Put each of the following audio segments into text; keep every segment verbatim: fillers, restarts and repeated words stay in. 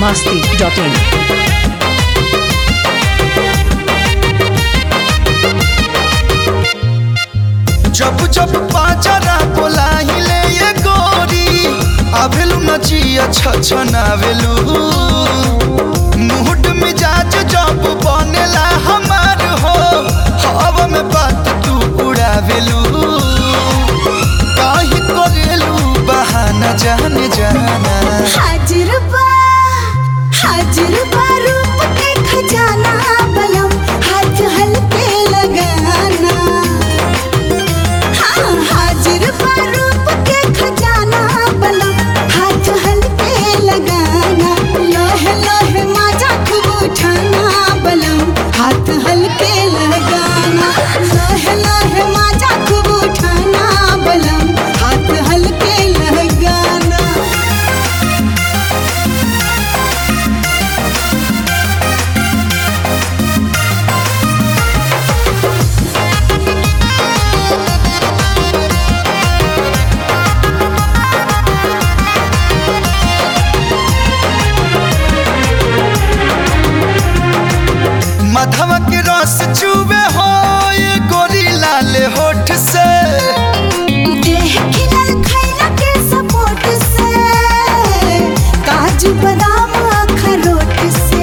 masti dot in. जब जब पाचरा बोलाहिले ये गोरी आवेलू नचिया छछनावेलू मूड मिजाज जब बनेला हमार हो हवा में बात तू उड़ावेलू काहे करेलू बहाना जाने जाना हाजिर बा हाजिर बा रूप के खजाना बलम हाथ हल्के लगाना हाँ हाजिर बा रूप के खजाना बलम हाथ हल्के लगाना लोहे लोहे माजा खूब उठाना बलम हाथ हल्के लगाना लोहे लोहे माजा खूब उठाना बलम हाथ हल्के लगाना माधवा के रस चुबे हो ये गोरी लाल होठ से देह खिलल खैला के सपोर्ट से काजू बादाम अखरोट से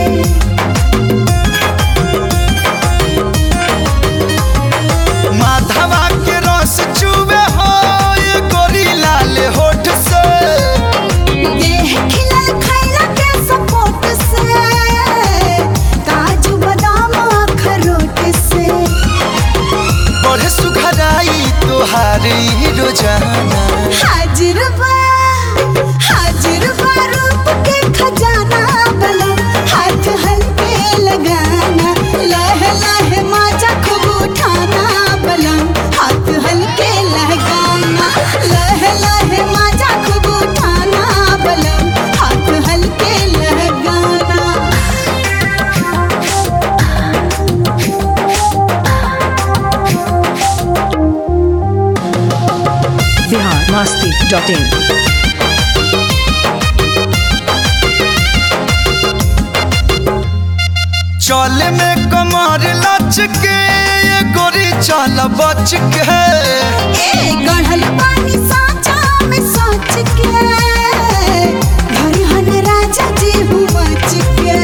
माधवा के रस चुबे हो ये गोरी लाल होठ से देह खिलल खैला के सपोर्ट से काजू बादाम अखरोट से बढ़े सुखराई तोहारी रोजाना हाजिर बा हाजिर बा रूप के खजाना बलम हाथ हल्के लगाना लहे लहे माजा खूब उठाना बलम हाथ हल्के लगाना लहे लहे माजा खूब उठाना बलम हाथ हल्के लगाना Bihar masti dot in. चले में कमर लच के ये गोरी चल बच के ए गढ़ल पानी साचा में सोच के घर हन राजा जी हूँ बच के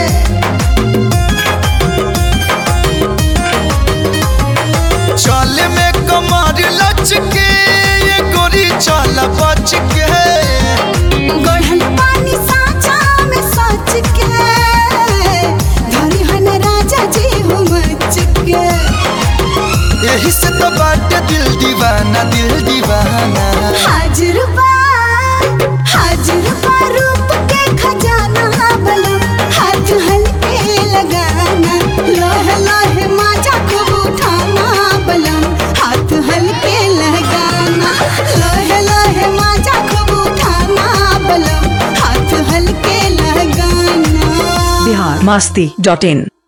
चले में कमर लच के ये गोरी चल बच के गढ़ल पानी साचा में सोच के घर हन राजा जी हूँ बच के यही से तो बाटे दिल दीवाना दिल दीवाना हाजिर बा हाजिर बा रूप के खजाना बलम हाथ हल्के लगाना लोहे लोहे माजा खूब उठाना बलम हाथ हल्के लगाना लोहे लोहे माजा खूब उठाना बलम हाथ हल्के लगाना Bihar masti dot in.